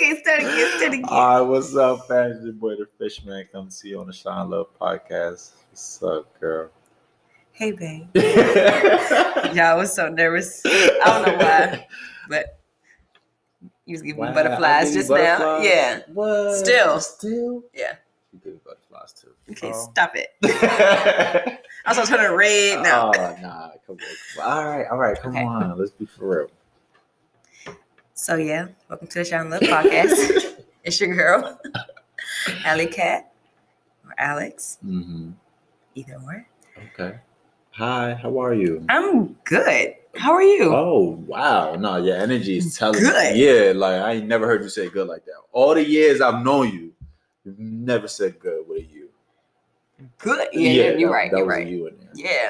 Okay, start again. All right, what's up, fans? Your boy, the Fishman, come to you on the Shine Love podcast. What's up, girl? Hey, babe. Y'all, I was so nervous. I don't know why, but you was giving me butterflies just now. Yeah. What? Still? Yeah. You give me butterflies too. Okay, stop it. I was turning red now. Oh, nah, come on. All right, come on. Let's be for real. So, yeah, welcome to the Shine Love podcast. It's your girl, Alley Cat, or Alex. Mm-hmm. Either or. Okay. Hi, how are you? I'm good. How are you? Oh, wow. No, your energy is telling Good. me. Yeah, like I ain't never heard you say good like that. All the years I've known you, you've never said good with a you. Good. Yeah, you're right. That You're was right. a you in there. Yeah.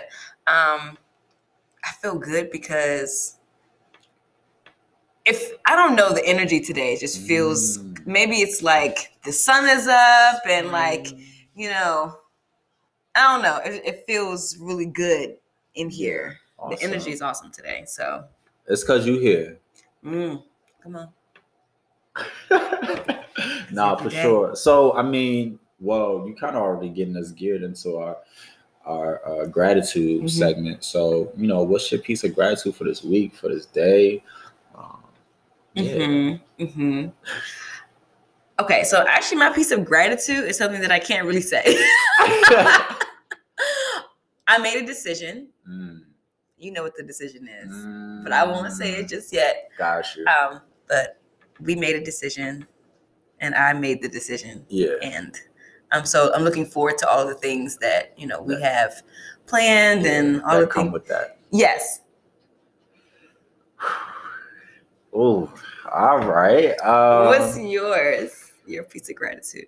I feel good because if I don't know the energy today, it just feels maybe it's like the sun is up and like, you know, I don't know. It feels really good in here. Awesome. The energy is awesome today. So it's because you here. Come on. Nah, for sure. So I mean, well, you kind of already getting us geared into our gratitude segment. So, you know, what's your piece of gratitude for this week, for this day? Okay, so actually my piece of gratitude is something that I can't really say. I made a decision. You know what the decision is, but I won't say it just yet. Got you. But we made a decision, and I made the decision. Yeah. And so I'm looking forward to all the things that we have planned and all that the come things with that. Yes. Oh, all right. What's yours? Your piece of gratitude?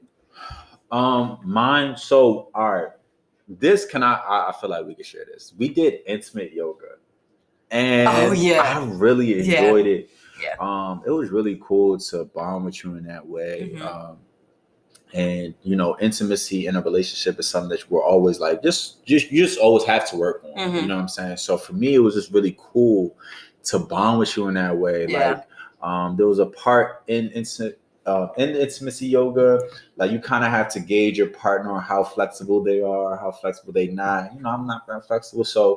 Mine. So, all right. This I feel like we can share this. We did intimate yoga, and I really enjoyed it. Yeah. It was really cool to bond with you in that way. And you know, intimacy in a relationship is something that we're always like, you just always have to work on. You know what I'm saying? So for me, it was just really cool to bond with you in that way. Yeah. Like, there was a part in intimacy yoga, like you kind of have to gauge your partner on how flexible they are, how flexible they not. You know, I'm not very flexible, so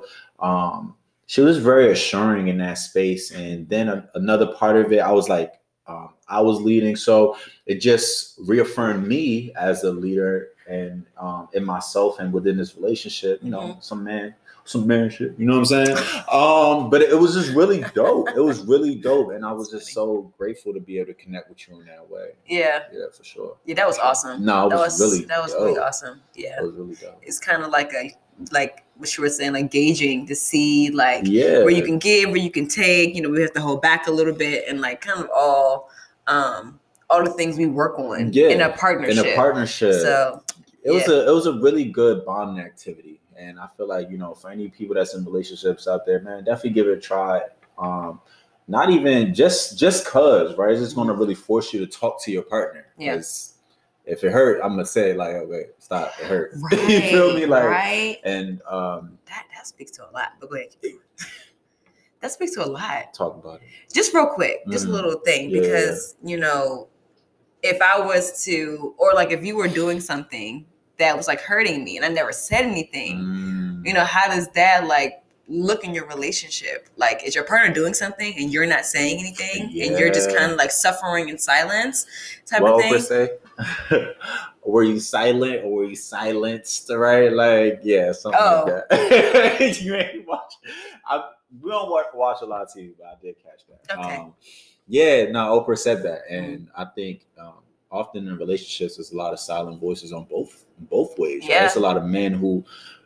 she was very assuring in that space. And then another part of it, I was like, I was leading, so it just reaffirmed me as a leader and in myself and within this relationship. You know, some man shit. You know what I'm saying? But it was just really dope. It was really dope, and I was just so grateful to be able to connect with you in that way. Yeah, for sure. Yeah, that was awesome. No, that was really awesome. Yeah, it was really dope. It's kind of like what you were saying, like gauging to see where you can give, where you can take. You know, we have to hold back a little bit, and like kind of all the things we work on in a partnership. So it was a really good bonding activity. And I feel like, you know, for any people that's in relationships out there, man, definitely give it a try. Not even just cause, right? It's just going to really force you to talk to your partner. Because if it hurt, I'm going to say like, okay, stop, it hurt. Right, you feel me? Like, right. And that speaks to a lot. But go ahead. That speaks to a lot. Talk about it. Just real quick, just a little thing, because, you know, if I was to, or like if you were doing something that was like hurting me and I never said anything, you know, how does that like look in your relationship? Like, is your partner doing something and you're not saying anything and you're just kind of like suffering in silence type of thing? Per se, were you silent or were you silenced? Right? Like, something like that. You ain't watch. We don't watch a lot of TV, but I did catch that. Okay. Oprah said that, and I think often in relationships, there's a lot of silent voices on both ways. Yeah. Right? There's a lot of men who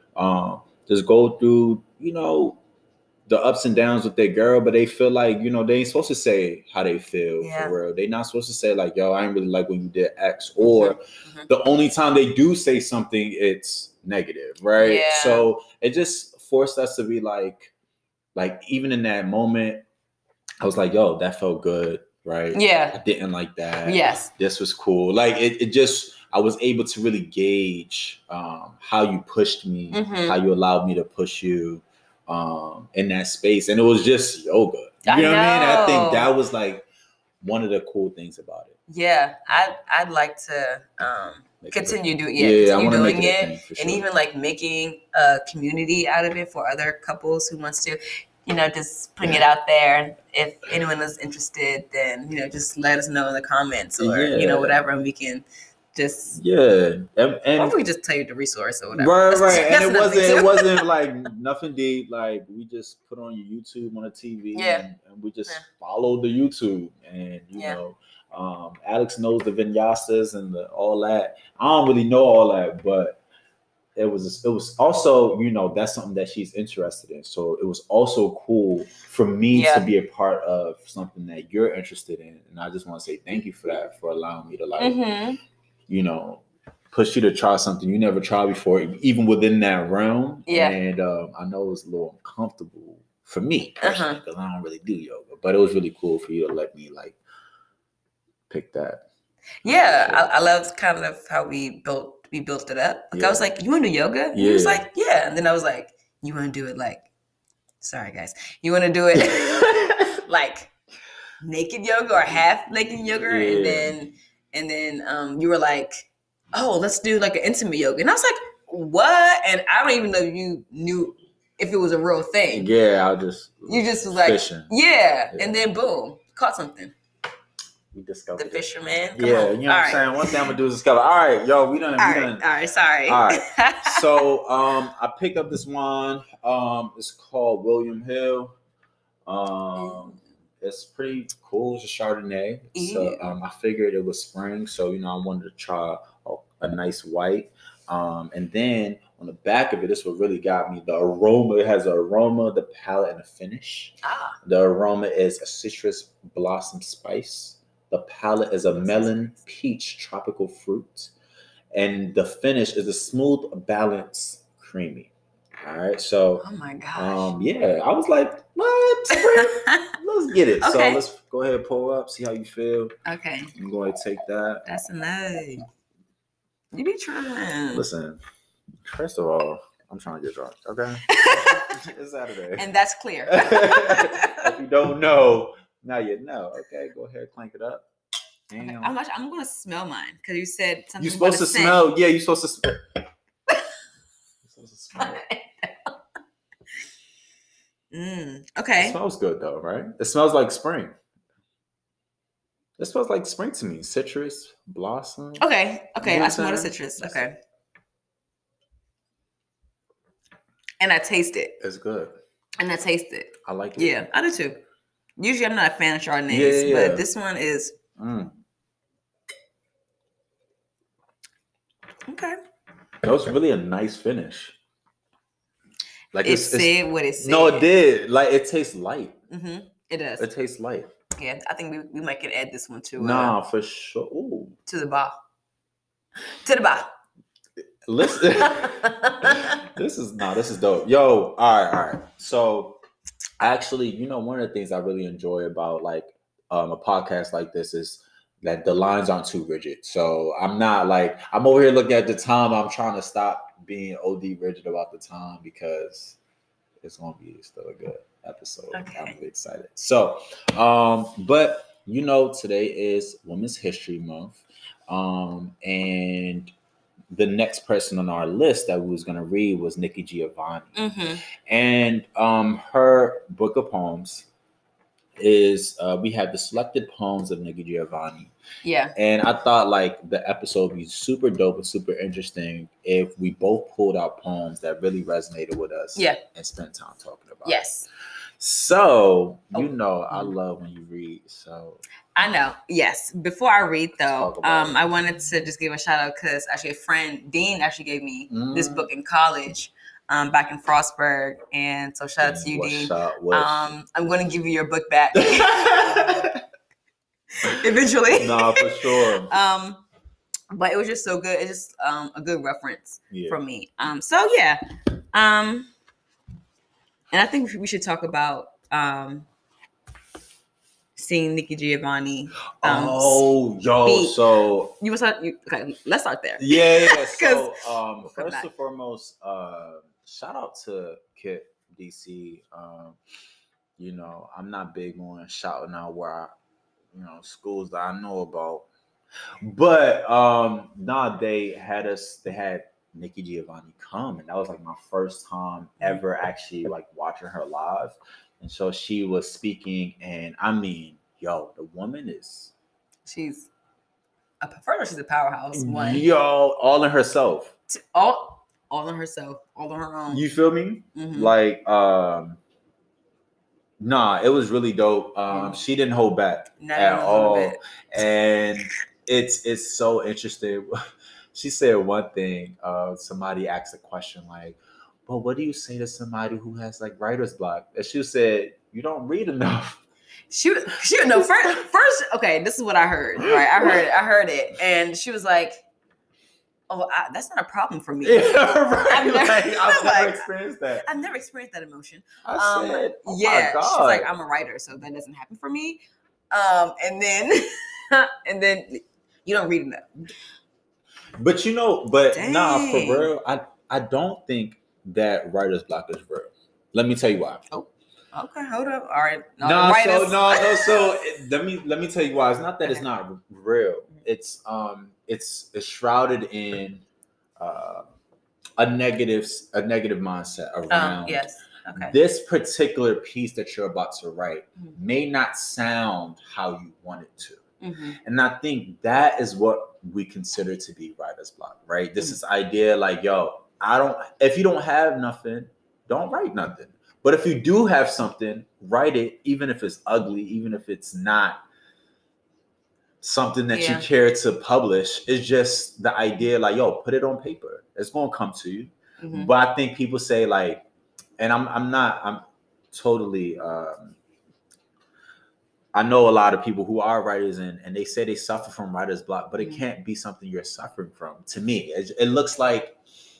just go through, you know, the ups and downs with their girl, but they feel like, you know, they ain't supposed to say how they feel for real. They not supposed to say like, yo, I ain't really like when you did X, or the only time they do say something, it's negative, right? Yeah. So it just forced us to be like even in that moment, I was like, yo, that felt good, right? Yeah. I didn't like that. Yes. This was cool. Like it just, I was able to really gauge how you pushed me, how you allowed me to push you in that space. And it was just yoga. You know what I mean? I think that was like one of the cool things about it. Yeah, I'd like to continue doing it, sure. And even like making a community out of it for other couples who wants to, just putting it out there. If anyone is interested, then just let us know in the comments or whatever, and we can just and or we just tell you the resource or whatever. Right. And it wasn't like nothing deep. Like we just put on your YouTube on the TV, and we just followed the YouTube, and you know. Alex knows the vinyasas and all that. I don't really know all that, but it was also, that's something that she's interested in. So it was also cool for me to be a part of something that you're interested in. And I just want to say thank you for that, for allowing me to push you to try something you never tried before, even within that realm. And I know it was a little uncomfortable for me personally, because I don't really do yoga, but it was really cool for you to let me pick that. I loved kind of how we built it up. Like I was like, you want to do yoga? And he was like, yeah. And then I was like, you want to do it sorry guys, you want to do it like naked yoga or half naked yoga? And then you were like, oh, let's do like an intimate yoga. And I was like, what? And I don't even know if you knew if it was a real thing. Yeah, you just was like, yeah. And then boom, caught something. We discovered the fisherman. You know what I'm saying? One thing I'm gonna do is discover. All right, yo, we done. All right, sorry. All right. So I picked up this wine. It's called William Hill. It's pretty cool. It's a Chardonnay. So I figured it was spring, so I wanted to try a nice white. And then on the back of it, this is what really got me. The aroma, it has an aroma, the palate, and a finish. The aroma is a citrus blossom spice. The palate is a melon, peach, tropical fruit. And the finish is a smooth, balanced, creamy. All right. So, oh my gosh. I was like, what? Let's get it. Okay. So let's go ahead and pull up, see how you feel. Okay. I'm going to take that. That's nice. You be trying. Listen, first of all, I'm trying to get drunk. Okay. It's Saturday. And that's clear. If you don't know, now you know. Okay, go ahead, clank it up. Damn. I'm going to smell mine because you said something. You're supposed to smell. Yeah, you're supposed to smell. Okay. It smells good though, right? It smells like spring. It smells like spring to me. Citrus, blossom. Okay. I smell the citrus. Okay. And I taste it. It's good. And I taste it. I like it. Yeah, I do too. Usually I'm not a fan of Chardonnays, but this one is. Okay. That was really a nice finish. Like it said what it said. No, it did. Like it tastes light. Mm-hmm. It does. It tastes light. Yeah, I think we might could add this one to. Nah, for sure. Ooh. To the bar. To the bar. Listen, this is dope. Yo, all right. So, actually, one of the things I really enjoy about a podcast like this is that the lines aren't too rigid. So I'm not I'm over here looking at the time. I'm trying to stop being OD rigid about the time because it's going to be still a good episode. Okay. I'm really excited. So, but today is Women's History Month. And the next person on our list that we was going to read was Nikki Giovanni. Mm-hmm. And her book of poems is we have the selected poems of Nikki Giovanni. Yeah. And I thought the episode would be super dope and super interesting if we both pulled out poems that really resonated with us. Yeah. And spent time talking about yes. it. So, I love when you read. So I know. Yes. Before I read though, I wanted to just give a shout out because actually a friend, Dean, actually gave me this book in college. Back in Frostburg, and so shout out to you, Dean. I'm going to give you your book back eventually. Nah, for sure. But it was just so good. It's just a good reference for me. And I think we should talk about seeing Nikki Giovanni. So you want to okay? Let's start there. Yeah. So first and foremost, shout out to Kit DC. I'm not big on shouting out where schools that I know about. But they had Nikki Giovanni come, and that was like my first time ever actually like watching her live. And so she was speaking, and I mean, the woman is she's a powerhouse. One. All in herself. All in herself, all on her own. You feel me? Mm-hmm. Like it was really dope. She didn't hold back at all. And it's so interesting. She said one thing, somebody asked a question like, well, what do you say to somebody who has like writer's block? And she said, you don't read enough. She no first okay, this is what I heard, right? I heard it. And she was like, oh, that's not a problem for me. Yeah, right. I've never experienced that. I've never experienced that emotion. I said, oh yeah, my God. She's like, I'm a writer, so that doesn't happen for me. And then you don't read enough. But for real, I don't think that writer's block is real. Let me tell you why. Oh, okay, hold up. All right. So let me tell you why. It's not that it's not real. It's shrouded in a negative mindset around this particular piece that you're about to write may not sound how you want it to. Mm-hmm. And I think that is what we consider to be writer's block, right? This is idea like, if you don't have nothing, don't write nothing. But if you do have something, write it, even if it's ugly, even if it's not something that you care to publish. It's just the idea like, put it on paper. It's going to come to you. Mm-hmm. But I think people say like, and I'm totally, I know a lot of people who are writers and they say they suffer from writer's block, but it can't be something you're suffering from. To me, it looks like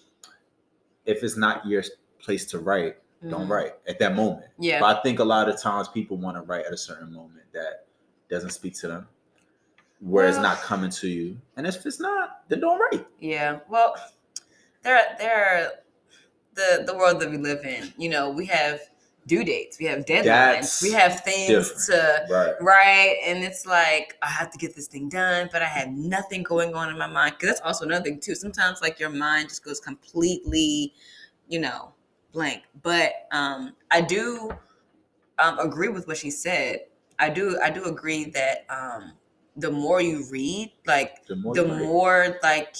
if it's not your place to write, don't write at that moment. Yeah. But I think a lot of times people want to write at a certain moment that doesn't speak to them, where it's not coming to you. And if it's not, then don't write. Yeah. Well, there are the world that we live in. We have due dates, we have deadlines, we have things to write, and it's like I have to get this thing done, but I have nothing going on in my mind. Because that's also another thing too. Sometimes like your mind just goes completely, blank. But I do agree with what she said. I do agree that the more you read, like the more like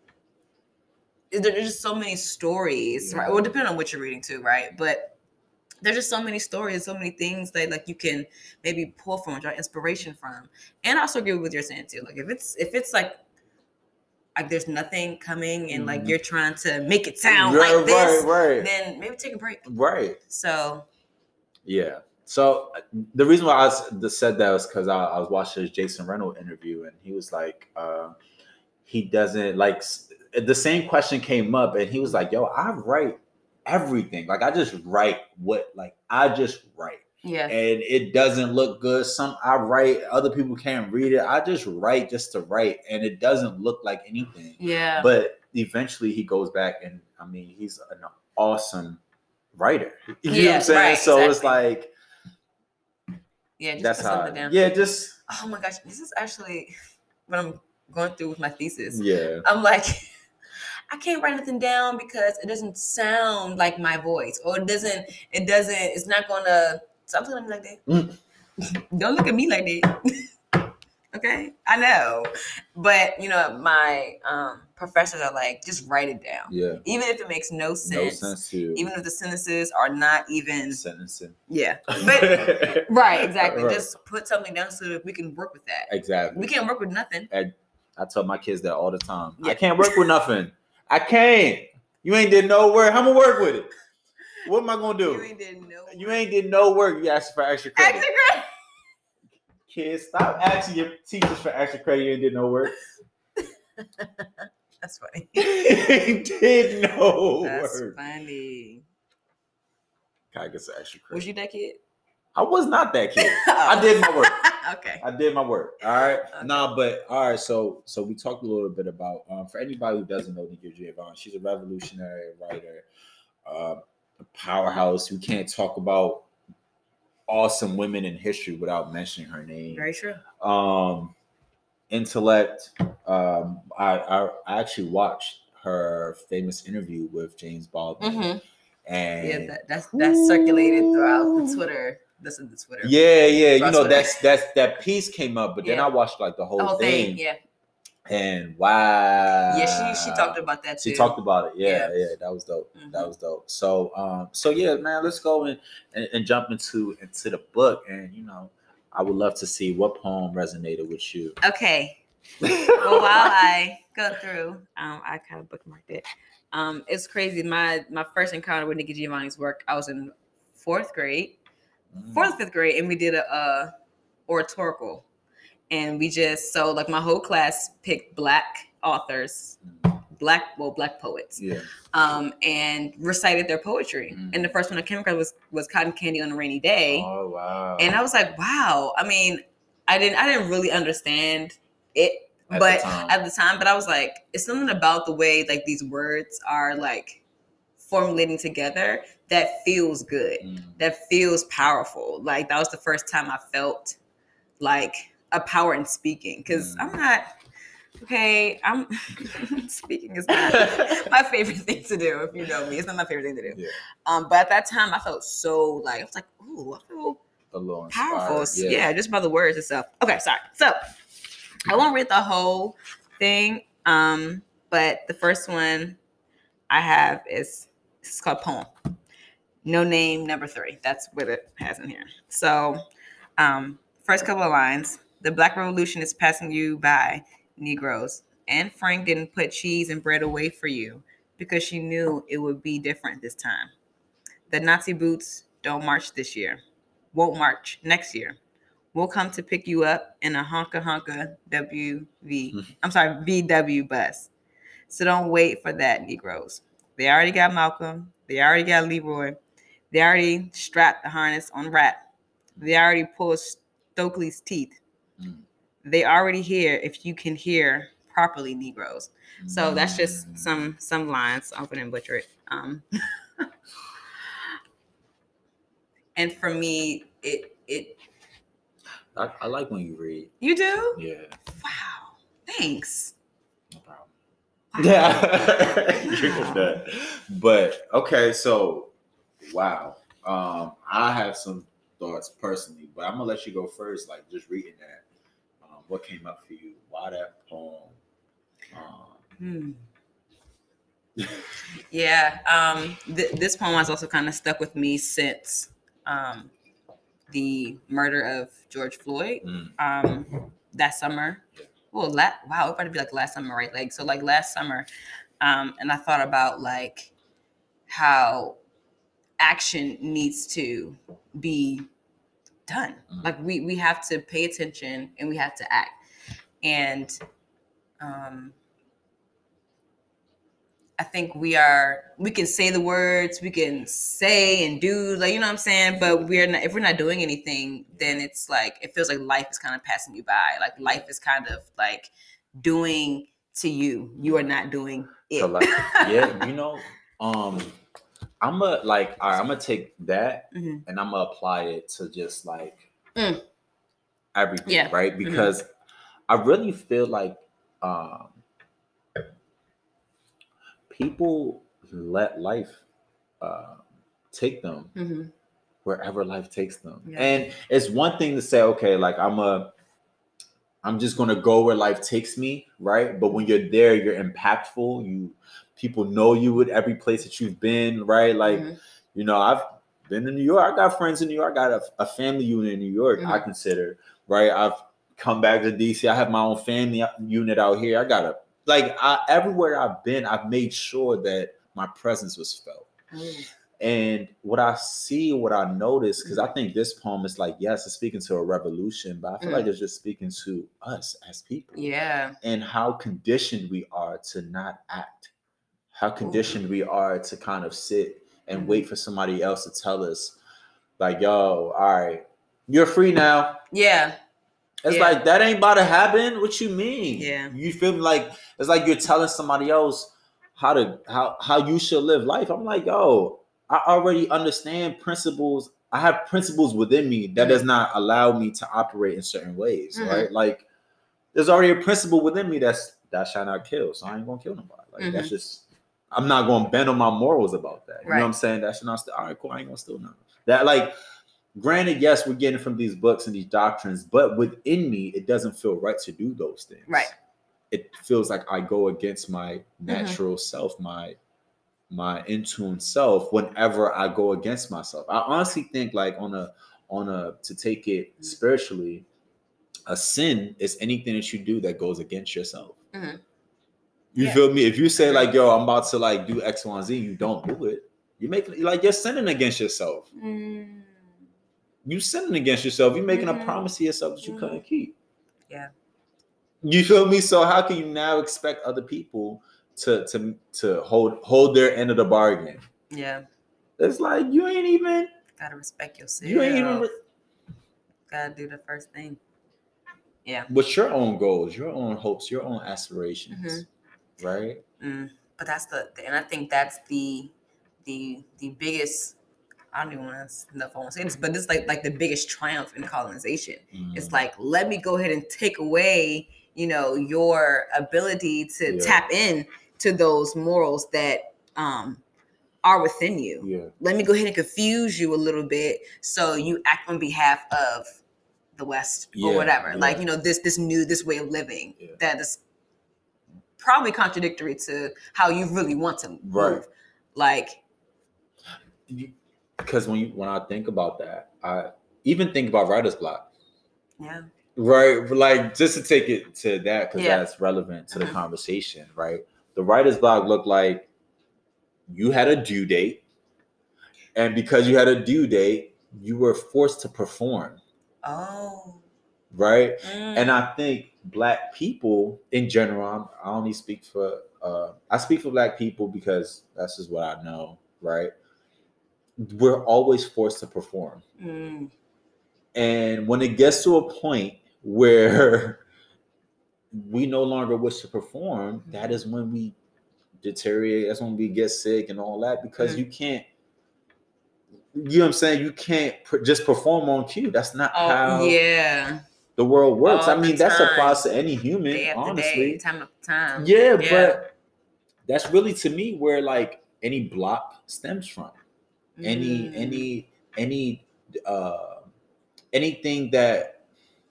there's just so many stories, right? Well, depending on what you're reading too, right? But there's just so many stories, so many things that like you can maybe pull from, draw inspiration from. And I also agree with what you're saying too. Like if it's like there's nothing coming and like you're trying to make it sound like this, then maybe take a break. Right. So. Yeah. So the reason why I said that was because I was watching this Jason Reynolds interview, and he was like, he doesn't like the same question came up, and he was like, I write everything. Like I just write I just write. Yeah. And it doesn't look good. I write, other people can't read it. I just write just to write, and it doesn't look like anything. Yeah. But eventually he goes back, and I mean, he's an awesome writer. You know what I'm saying? Right, so it's like, just that's put something down. Yeah, just. Oh my gosh, this is actually what I'm going through with my thesis. Yeah. I'm like, I can't write anything down because it doesn't sound like my voice, or it's not gonna. So I'm telling him like that. Don't look at me like that. Okay, I know, but my professors are like, just write it down. Yeah. Even if it makes no sense. No sense to you. Even if the sentences are not even sentencing. Yeah. But right, exactly. Right. Just put something down so that we can work with that. Exactly. We can't work with nothing. I tell my kids that all the time. Yeah. I can't work with nothing. I can't. You ain't did no work. How am I gonna work with it? What am I gonna do? You ain't did no work. You asked for extra credit. Extra credit. Kids, stop asking your teachers for extra credit. You ain't did no work. That's funny. Did no work. That's funny. I get some extra credit. Was you that kid? I was not that kid. I did my work. Okay. I did my work. All right. Okay. But all right. So we talked a little bit about for anybody who doesn't know Nikki Giovanni, she's a revolutionary writer, a powerhouse. We can't talk about awesome women in history without mentioning her name. Very true. Intellect. I actually watched her famous interview with James Baldwin. Mm-hmm. And yeah, that's circulated throughout the Twitter. This is the Twitter. Yeah. You know, that piece came up, but then I watched like the whole thing. Yeah. And wow. Yeah, she talked about that too. She talked about it. Yeah. That was dope. Mm-hmm. That was dope. So yeah, man, let's go and jump into the book. And you know, I would love to see what poem resonated with you. Okay. Well, while I go through, I kind of bookmarked it. It's crazy. My first encounter with Nikki Giovanni's work, I was in fourth or fifth grade, and we did a oratorical. And we just, like my whole class picked Black authors, Black poets, and recited their poetry. And the first one I came across was Cotton Candy on a Rainy Day. Oh, wow. And I was like, wow. I mean, I didn't really understand it at the time, but I was like, it's something about the way like these words are like formulating together that feels good, that feels powerful. Like that was the first time I felt like a power in speaking, because I'm speaking is not my favorite thing to do. If you know me, it's not my favorite thing to do. Yeah. But at that time I felt so like, I was like, ooh, I feel a little powerful. Yeah, just by the words itself. Okay, sorry. So I won't read the whole thing. But the first one I have is called Poem. No Name, number 3. That's what it has in here. So first couple of lines. The Black Revolution is passing you by, Negroes. Anne Frank didn't put cheese and bread away for you because she knew it would be different this time. The Nazi boots don't march this year. Won't march next year. We'll come to pick you up in a honka VW bus. So don't wait for that, Negroes. They already got Malcolm. They already got Leroy. They already strapped the harness on Rat. They already pulled Stokely's teeth. They already hear if you can hear properly, Negroes. So that's just some lines. I hope I didn't butcher it. And for me, it. I like when you read. You do? Yeah. Wow. Thanks. No problem. Wow. Yeah. But okay, so wow. I have some thoughts personally, but I'm gonna let you go first. Like just reading that. What came up for you? Why that poem? Yeah. This poem has also kind of stuck with me since the murder of George Floyd that summer. Well, wow, it better be like last summer, right? Like, so like last summer. And I thought about like how action needs to be done. Like we have to pay attention and we have to act. And I think we can say the words, we can say and do, like, you know what I'm saying? But if we're not doing anything, then it's like, it feels like life is kind of passing you by. Like life is kind of like doing to you. You are not doing it. So like, yeah, you know, I'm gonna take that and I'm gonna apply it to just like everything, right? Because I really feel like people let life take them wherever life takes them. Yeah. And it's one thing to say, okay, like I'm just gonna go where life takes me, right? But when you're there, you're impactful. People know you at every place that you've been, right? Like, you know, I've been in New York. I got friends in New York. I got a family unit in New York, I consider, right? I've come back to DC. I have my own family unit out here. I got everywhere I've been, I've made sure that my presence was felt. And what I notice, because I think this poem is like, yes, it's speaking to a revolution, but I feel like it's just speaking to us as people. Yeah. And how conditioned we are to not act. How conditioned we are to kind of sit and wait for somebody else to tell us, like, yo, all right, you're free now. Yeah. It's like, that ain't about to happen. What you mean? Yeah. You feel like it's like you're telling somebody else how you should live life. I'm like, yo, I already understand principles I have principles within me that does not allow me to operate in certain ways, right? Like, there's already a principle within me that's that shall not kill, so I ain't gonna kill nobody. Like that's just, I'm not gonna bend on my morals about that. You know what I'm saying? That should not steal. All right, cool. I ain't gonna steal nothing. That, like, granted, yes, we're getting from these books and these doctrines, but within me, it doesn't feel right to do those things. Right. It feels like I go against my natural self, my in tune self whenever I go against myself. I honestly think, like, on a to take it spiritually, a sin is anything that you do that goes against yourself. You feel me? If you say, like, yo, I'm about to, like, do X, Y, and Z, you don't do it. You're making, like, you're sinning against yourself. You sinning against yourself. You're making a promise to yourself that you couldn't keep. Yeah. You feel me? So how can you now expect other people to hold their end of the bargain? Yeah. It's like, you ain't even gotta respect yourself. You ain't even gotta do the first thing. Yeah. With your own goals, your own hopes, your own aspirations. Right? But that's and I think that's the biggest, I don't even want to say this, but it's like the biggest triumph in colonization. It's like, let me go ahead and take away, your ability to tap in to those morals that are within you. Yeah. Let me go ahead and confuse you a little bit so you act on behalf of the West or whatever. Yeah. Like, this way of living that is probably contradictory to how you really want to move. Right. Like, because when I think about that, I even think about writer's block. Yeah. Right. Like, just to take it to that, because that's relevant to the conversation, right? The writer's block looked like you had a due date. And because you had a due date, you were forced to perform. Oh. Right. And I think Black people in general, I only speak for I speak for Black people because that's just what I know, right? We're always forced to perform. And when it gets to a point where we no longer wish to perform, that is when we deteriorate. That's when we get sick and all that, because you can't, you know what I'm saying? You can't just perform on cue. That's not how the world works. I mean, that applies to any human, day after honestly. Day, time after time. Yeah, but that's really, to me, where, like, any block stems from. Anything that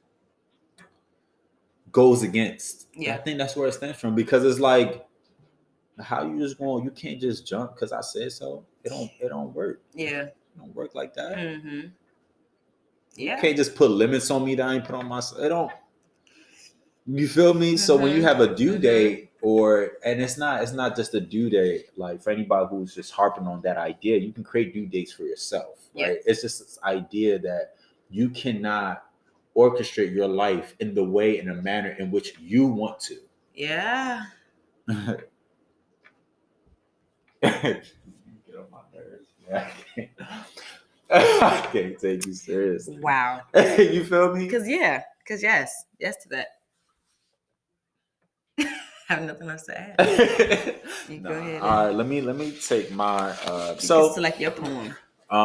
goes against. I think that's where it stems from, because it's like, how you just going? You can't just jump because I said so. It don't work. Yeah, it don't work like that. Yeah, you can't just put limits on me that I ain't put on myself. It don't. You feel me? So when you have a due date, and it's not just a due date. Like, for anybody who's just harping on that idea, you can create due dates for yourself. Right? It's just this idea that you cannot orchestrate your life in the way, in a manner in which you want to. Yeah. Get on my nerves. Yeah, I can't take you seriously. Wow. You feel me? Because yes to that. I have nothing else to add. You go ahead. All right, let me take my you can select your poem.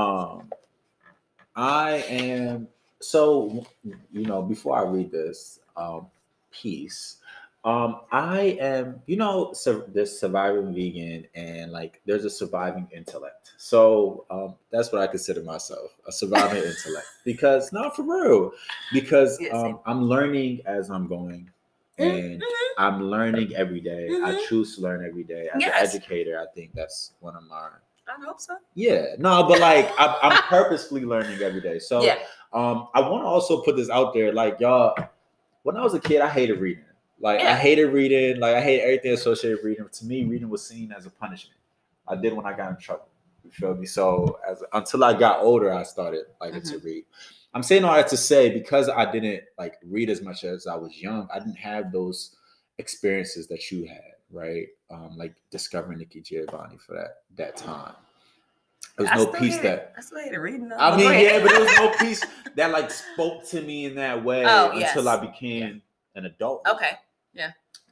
I am, so, before I read this piece, I am, there's surviving vegan, and, like, there's a surviving intellect. So that's what I consider myself, a surviving intellect. Because, no, for real, because I'm learning as I'm going. And I'm learning every day. I choose to learn every day. As an educator, I think that's one of my... I hope so. Yeah. No, but, like, I'm purposefully learning every day. So I want to also put this out there. Like, y'all, when I was a kid, I hated reading. Like, I hated reading. Like, I hated everything associated with reading. To me, reading was seen as a punishment. I did when I got in trouble. You feel me? So until I got older, I started liking to read. I'm saying all that to say, because I didn't, like, read as much as I was young, I didn't have those experiences that you had, right? Like discovering Nikki Giovanni for that time. There was no piece that I still hated reading. I mean, but there was no piece that, like, spoke to me in that way until I became an adult. Okay. Yeah.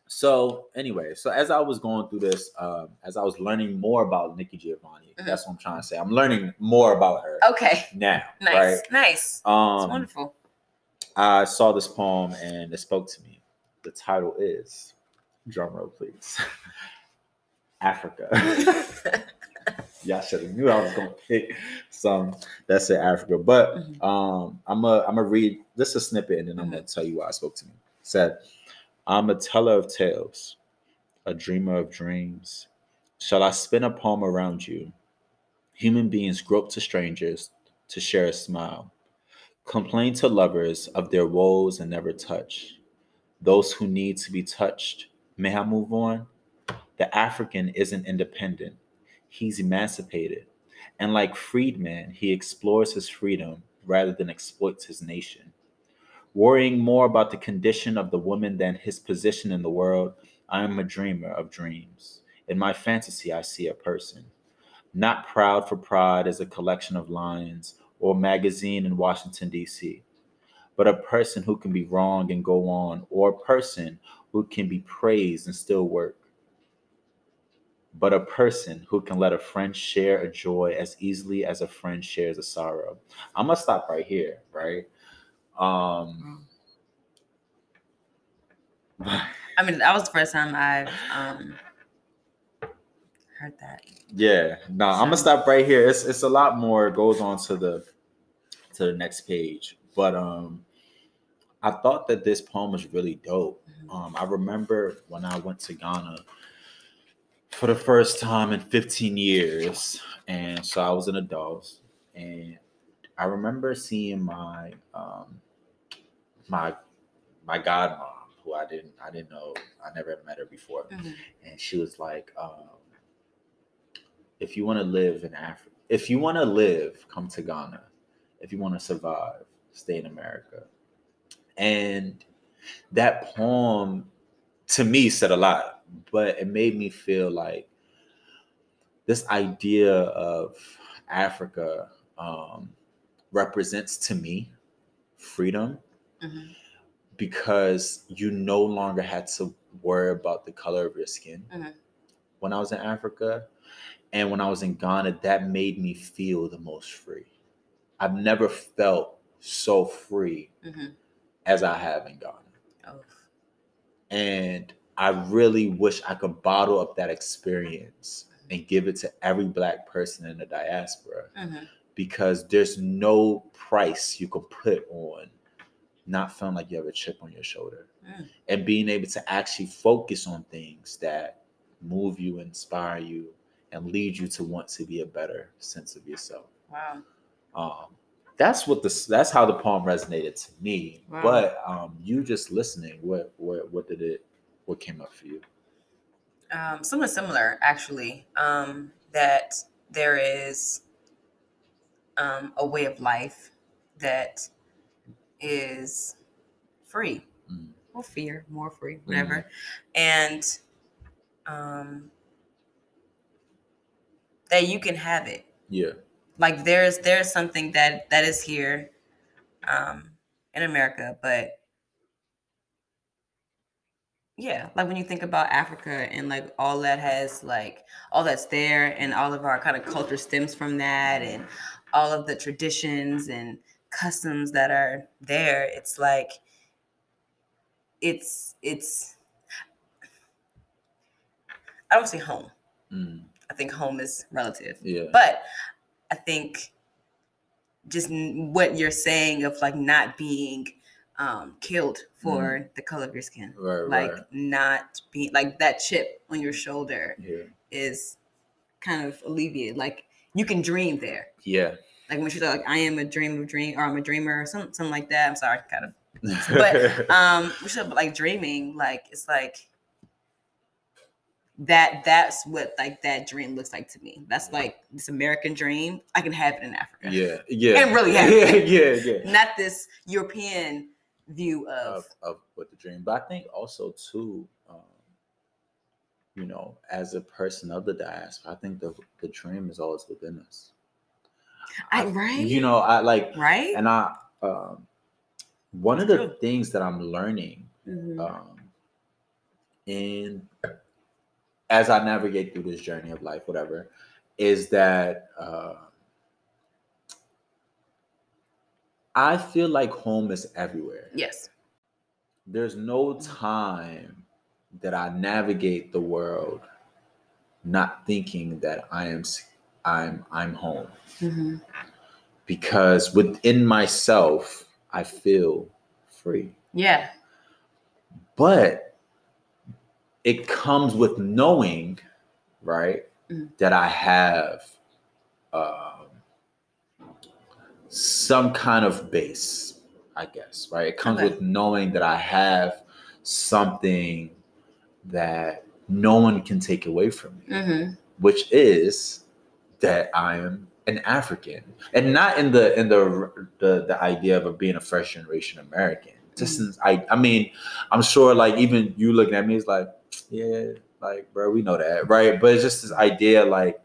So anyway, so as I was going through this, as I was learning more about Nikki Giovanni, that's what I'm trying to say. I'm learning more about her. Okay. Now. Nice. Right? Nice. It's wonderful. I saw this poem and it spoke to me. The title is, drum roll please, Africa. Y'all should have knew I was gonna pick some that said Africa. But I'm gonna read just a snippet and then I'm gonna tell you why it spoke to me. It said, I'm a teller of tales, a dreamer of dreams. Shall I spin a poem around you? Human beings grope to strangers to share a smile. Complain to lovers of their woes and never touch. Those who need to be touched. May I move on? The African isn't independent. He's emancipated. And like freedman, he explores his freedom rather than exploits his nation. Worrying more about the condition of the woman than his position in the world, I am a dreamer of dreams. In my fantasy, I see a person. Not proud for pride as a collection of lines or a magazine in Washington, D.C., but a person who can be wrong and go on, or a person who can be praised and still work, but a person who can let a friend share a joy as easily as a friend shares a sorrow. I'm gonna stop right here, right? I mean, that was the first time I've heard that. Yeah, no, I'm gonna stop right here. It's a lot more. It goes on to the next page, but I thought that this poem was really dope. I remember when I went to Ghana for the first time in 15 years, and so I was an adult, and I remember seeing my my godmom, who I didn't know, I never met her before, and she was like, if you want to live in Africa, if you want to live, come to Ghana. If you want to survive, stay in America. And that poem to me said a lot, but it made me feel like this idea of Africa represents to me freedom, because you no longer had to worry about the color of your skin. When I was in Africa and when I was in Ghana, that made me feel the most free. I've never felt so free as I have in Ghana. Oh. And I really wish I could bottle up that experience and give it to every Black person in the diaspora, because there's no price you can put on not feeling like you have a chip on your shoulder and being able to actually focus on things that move you, inspire you, and lead you to want to be a better sense of yourself. Wow. That's how the poem resonated to me. Wow. But you just listening, what came up for you? Somewhat similar, actually. That there is a way of life that is free, or fear, more free, whatever, and that you can have it. Yeah. Like there's something that is here in America, but yeah, like when you think about Africa and like all that has like all that's there and all of our kind of culture stems from that and all of the traditions and customs that are there, it's like it's I don't say home. I think home is relative. Yeah. But I think just what you're saying of like not being killed for the color of your skin, like not being like that chip on your shoulder is kind of alleviated. Like you can dream there. Yeah. Like when she's like, I am a dream of dream, or I'm a dreamer, or something like that. I'm sorry, kind of. But we should like dreaming. Like it's like that's what like that dream looks like to me. That's like this American dream. I can have it in Africa. Yeah, yeah, and really have it. Yeah. Not this European view of what the dream. But I think also too, as a person of the diaspora, I think the dream is always within us. Right. I like right, and I one of the things that I'm learning And as I navigate through this journey of life, whatever, is that I feel like home is everywhere. Yes. There's no time that I navigate the world not thinking that I'm home. Mm-hmm. Because within myself, I feel free. Yeah. But it comes with knowing, right, that I have some kind of base, I guess, right? It comes with knowing that I have something that no one can take away from me, which is that I am an African, and not in the idea of being a first generation American. Just since I mean, I'm sure like even you looking at me is like, yeah, like bro, we know that, right? But it's just this idea like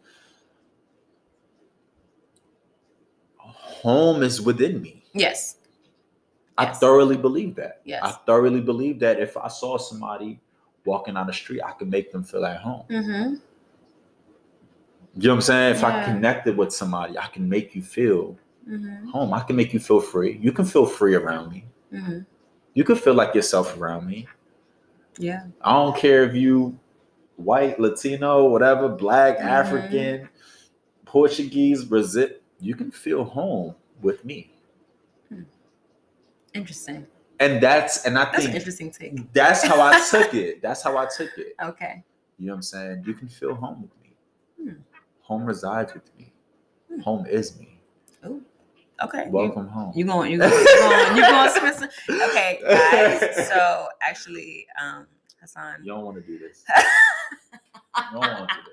home is within me. Yes. I thoroughly believe that. Yes. I thoroughly believe that if I saw somebody walking down the street, I could make them feel at home. Mm-hmm. You know what I'm saying? If I connected with somebody, I can make you feel home. I can make you feel free. You can feel free around me. Mm-hmm. You can feel like yourself around me. Yeah. I don't care if you white, Latino, whatever, black, African, Portuguese, Brazil. You can feel home with me. Interesting. And that's an interesting take. That's how I took it. Okay. You know what I'm saying? You can feel home with me. Home resides with me. Home is me. Oh, okay. Welcome home. You going Spencer? Okay, guys. So actually, Hassan. You don't want to do this. You don't want to do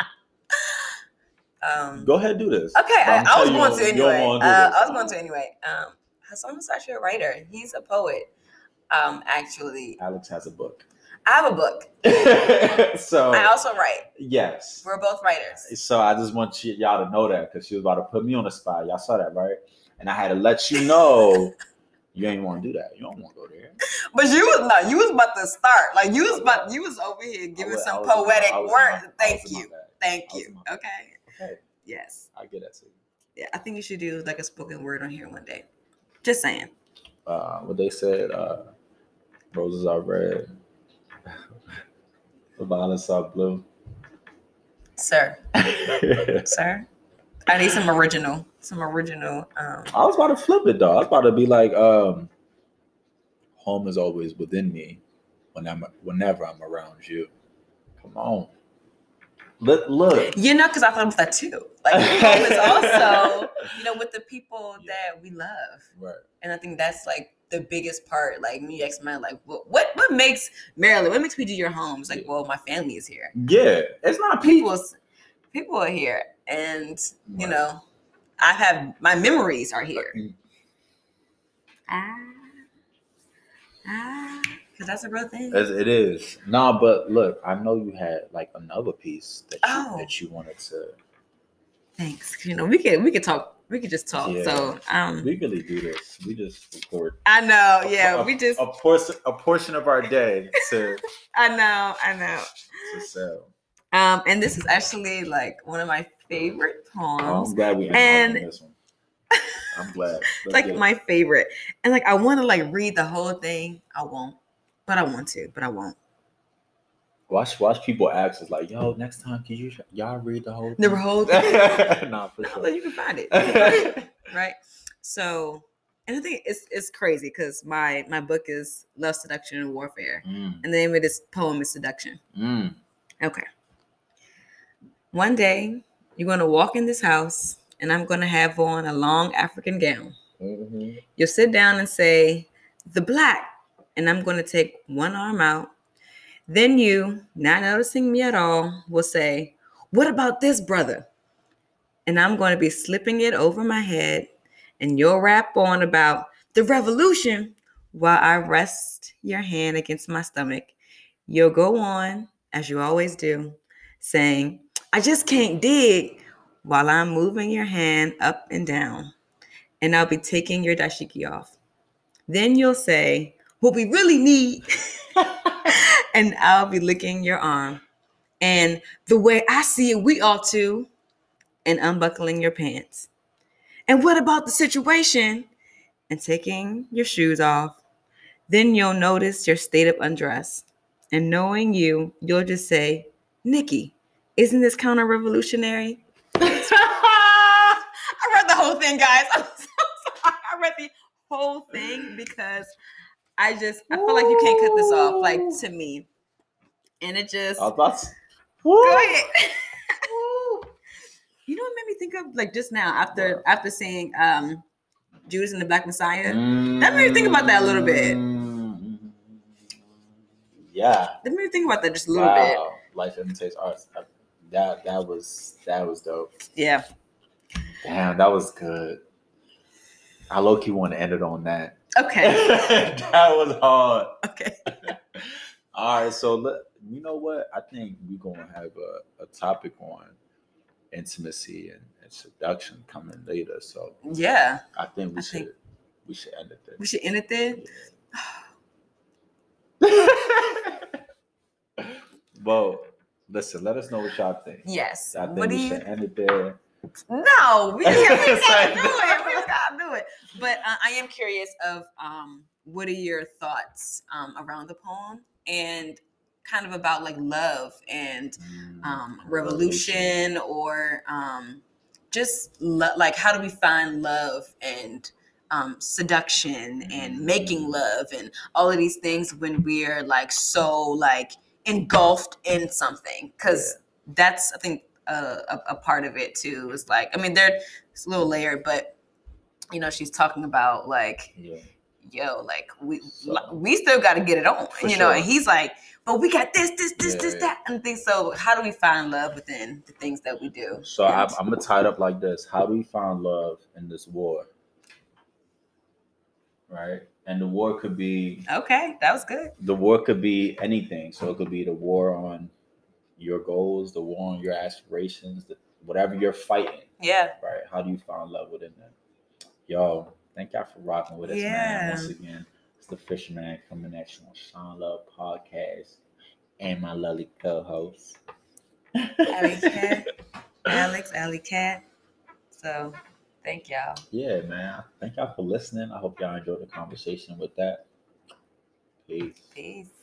this. Go ahead, do this. Okay, I was going to anyway. Hassan is actually a writer. He's a poet. Actually, Alex has a book. I have a book. So I also write. Yes. We're both writers. So I just want y'all to know that because she was about to put me on the spot. Y'all saw that, right? And I had to let you know you ain't want to do that. You don't want to go there. But you was about to start. Like you was over here giving some poetic words. Thank you. Okay. Yes. I get that too. Yeah, I think you should do like a spoken word on here one day. Just saying. What they said, roses are red. The violets are blue. Sir. Sir? I need some original. I was about to flip it though. I was about to be like, home is always within me whenever I'm around you. Come on. Look. Because I thought about that too. Like home is also, with the people that we love. Right. And I think that's like the biggest part. Like me, ex-man, like what makes Maryland? What makes me do your home? It's like, well, my family is here. Yeah, it's not people are here, and I have my memories are here. Because that's a real thing. It is. No, but look, I know you had like another piece that you wanted to. Thanks. We could talk. We could just talk. Yeah. So we really do this. We just record. I know. Yeah, we just a portion of our day to. I know. To sell. And this is actually like one of my favorite poems. Oh, I'm glad we ended on this one. I'm glad. It's like my favorite, and like I want to like read the whole thing. I won't, but I want to, but I won't. Watch people ask us like, yo, next time can y'all read the whole thing? The whole thing? Nah, for sure. Well, you can find it. Right? So, and I think it's crazy because my book is Love, Seduction, and Warfare. And the name of this poem is Seduction. Okay. One day, you're going to walk in this house and I'm going to have on a long African gown. Mm-hmm. You'll sit down and say, the black, and I'm going to take one arm out. Then you, not noticing me at all, will say, what about this, brother? And I'm going to be slipping it over my head, and you'll rap on about the revolution while I rest your hand against my stomach. You'll go on, as you always do, saying, I just can't dig, while I'm moving your hand up and down, and I'll be taking your dashiki off. Then you'll say, what we really need... And I'll be licking your arm. And the way I see it, we ought to, and unbuckling your pants. And what about the situation? And taking your shoes off. Then you'll notice your state of undress. And knowing you, you'll just say, Nikki, isn't this counter-revolutionary? I read the whole thing, guys. I'm so sorry. I read the whole thing because I feel like you can't cut this off, like, to me. And it just... Go ahead. You know what made me think of, like, just now, after seeing Judas and the Black Messiah? That made me think about that a little bit. Yeah. That made me think about that just a little bit. Life imitates art. That was dope. Yeah. Damn, that was good. I low-key want to end it on that. Okay. That was hard. Okay. All right, so you know what? I think we're going to have a topic on intimacy and seduction coming later. So yeah, I think we should end it there. We should end it there? Yeah. Well, listen, let us know what y'all think. Yes. I think we should end it there. No, we just gotta do it. We just gotta do it. But I am curious of what are your thoughts around the poem and kind of about like love and revolution or just like how do we find love and seduction and making love and all of these things when we're like so like engulfed in something, because that's I think a part of it too. Is like, I mean, it's a little layered, but you know, she's talking about like, yo, like we still got to get it on, you know. And he's like, but we got this, that, and things. So how do we find love within the things that we do? So I'm gonna tie it up like this: how do we find love in this war? Right, and the war could be okay. That was good. The war could be anything. So it could be the war on your goals, the war on your aspirations, whatever you're fighting. Yeah. Right. How do you find love within that? Yo, thank y'all for rocking with us, man. Once again, it's the Fisherman coming at you on Sean Love Podcast and my lovely co-host, Alley Cat. So, thank y'all. Yeah, man. Thank y'all for listening. I hope y'all enjoyed the conversation with that. Peace.